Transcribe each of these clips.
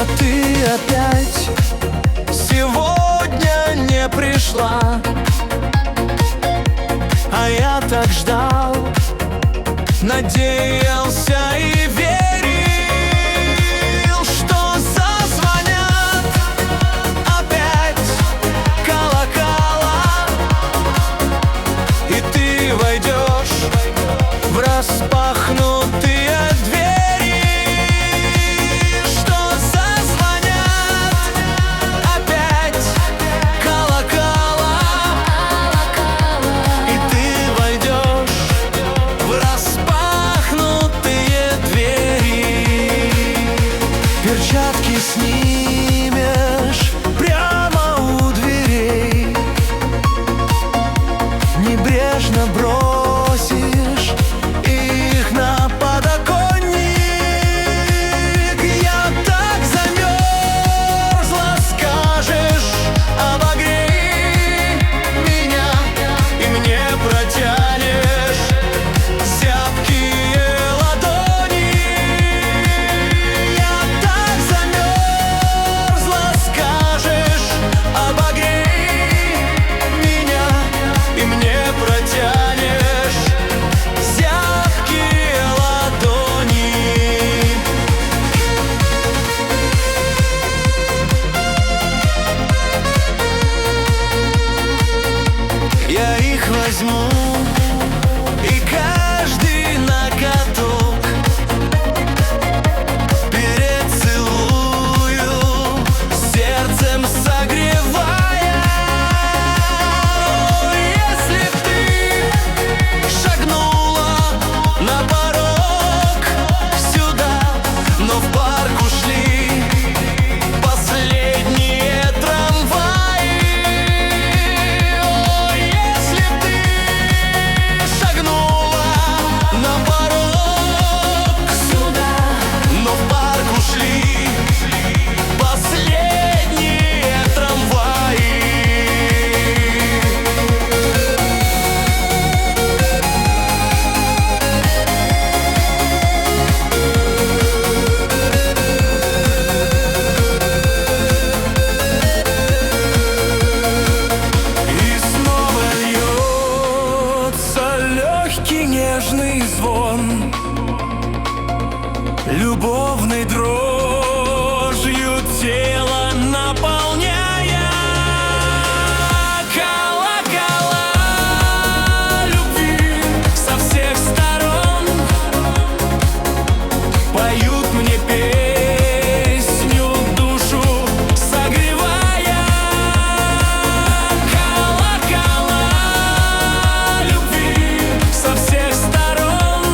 А ты опять сегодня не пришла, а я так ждал, надеялся и верил, что зазвонят опять колокола, и ты войдешь в распахнутые двери, что зазвонят опять колокола, и ты войдешь в распахнутые двери. Перчатки снимешь прямо у дверей, небрежно бросишь их на подоконник. Я так замерзла, скажешь: обогрей меня, и мне протянешь зябкие ладони. Я так замерзла, скажешь: обогрей меня, и мне протянешь зябкие ладони. Я их возьму, и каждый на каток перецелую, сердцем согревая. Если б ты шагнула на порог сюда, но в парк ушли последние трамваи. Если б ты шагнула на порог сюда, но в парк ушли последние трамваи. И снова льется легкий нежный звон, любовной дрожью тело наполняя. Колокола любви со всех сторон поют мне песню, душу согревая. Колокола любви со всех сторон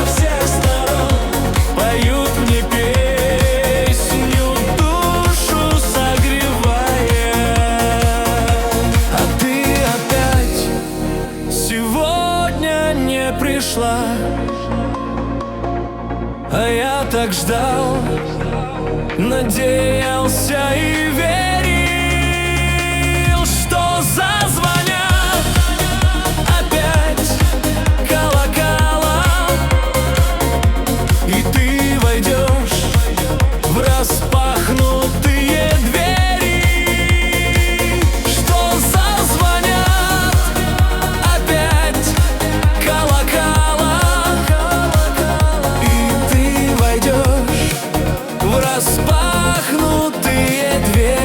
поют мне песню, душу согревая. А ты опять сегодня не пришла, а я так ждал, надеялся и верил, что зазвонят опять колокола, и ты войдешь в распахнутые двери, что зазвонят опять колокола, и ты войдешь в распахнутые двери.